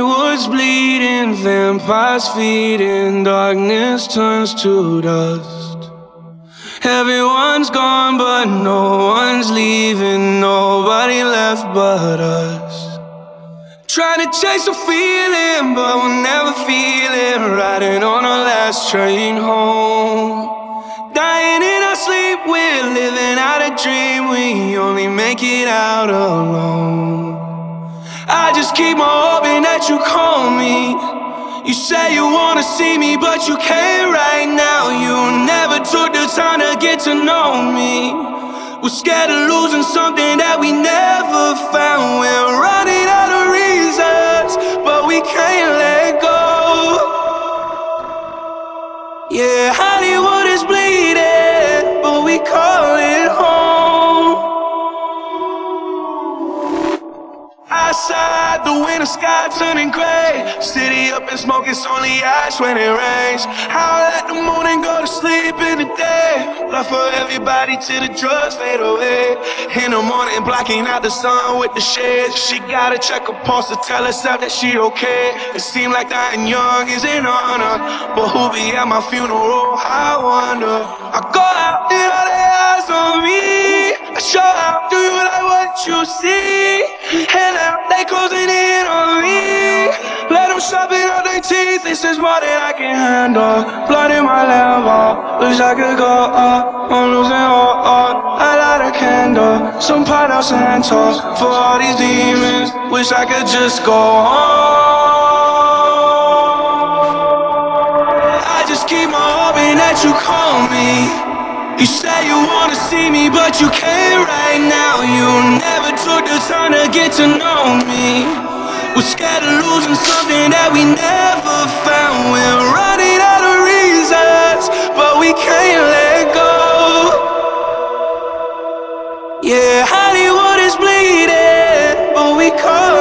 Hollywood's bleeding, vampires feeding, darkness turns to dust. Everyone's gone but no one's leaving, nobody left but us. Trying to chase a feeling but we'll never feel it, riding on our last train home. Dying in our sleep, we're living out a dream, we only make it out alone. I just keep on hoping that you call me. You say you wanna see me, but you can't right now. You never took the time to get to know me. We're scared of losing something that we never found. We're running out of reasons, but we can't let go. Yeah, Hollywood is bleeding, but we call it home. Outside, the winter sky turning gray. City up in smoke, it's only ash when it rains. Howl at the moon and go to sleep in the day. Love for everybody till the drugs fade away. In the morning, blocking out the sun with the shades. She gotta check her pulse to tell herself that she okay. It seems like dying young is an honor, but who'll be at my funeral, I wonder. I go out and all the eyes on me. I show out, do you like what you see? And now they closing in on me. Let them sharpen up their teeth, this is more than I can handle. Blood in my liver, wish I could go up. I'm losing all, I light a candle. Some Palo Santos for all these demons. Wish I could just go home. I just keep on hoping that you call me. You say you wanna see me, but you can't right now. You never took the time to get to know me. We're scared of losing something that we never found. We're running out of reasons, but we can't let go. Yeah, Hollywood is bleeding, but we call